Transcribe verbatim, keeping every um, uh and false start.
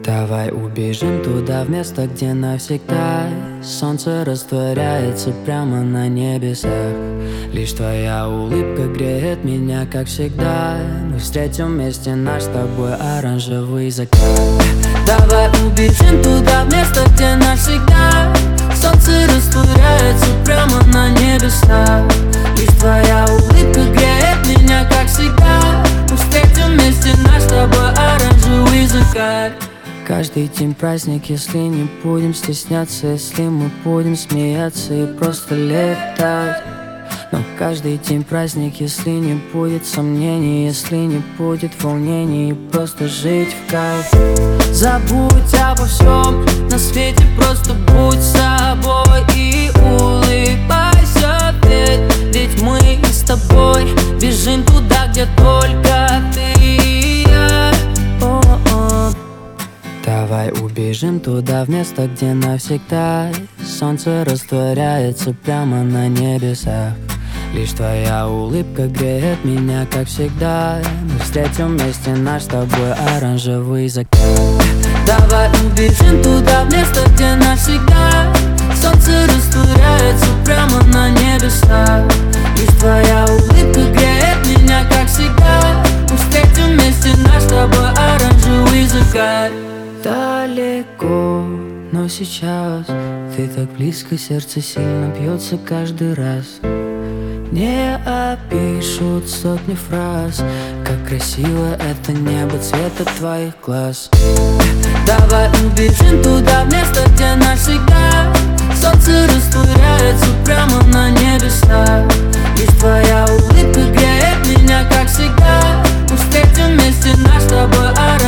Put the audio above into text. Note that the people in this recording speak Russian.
Давай убежим туда, в место, где навсегда солнце растворяется прямо на небесах. Лишь твоя улыбка греет меня, как всегда. Мы встретим вместе наш с тобой оранжевый закат. Давай убежим туда, в место, где навсегда солнце растворяется прямо на небесах. Лишь твоя улыбка греет меня, как всегда. Мы встретим вместе наш с тобой оранжевый закат. Каждый день праздник, если не будем стесняться, если мы будем смеяться и просто летать. Но каждый день праздник, если не будет сомнений, если не будет волнений, просто жить в кайф. Забудь обо всем на свете, просто будь собой и улыбайся, ведь, ведь мы с тобой бежим туда, где только ты и я. О-о-о. Давай убежим туда, в место, где навсегда солнце растворяется прямо на небесах. Лишь твоя улыбка греет меня, как всегда. Мы встретим вместе наш с тобой оранжевый закат. Давай убежим туда, в место, где навсегда солнце растворяется прямо на небесах. Лишь твоя улыбка греет меня, как всегда. Мы встретим вместе наш с тобой оранжевый закат. Далеко, но сейчас ты так близко, сердце сильно бьется каждый раз. Не опишут сотни фраз, как красиво это небо цвета твоих глаз. Давай убежим туда, в место, где навсегда солнце растворяется прямо на небесах. Лишь твоя улыбка греет меня, как всегда. Мы встретим вместе наш с тобой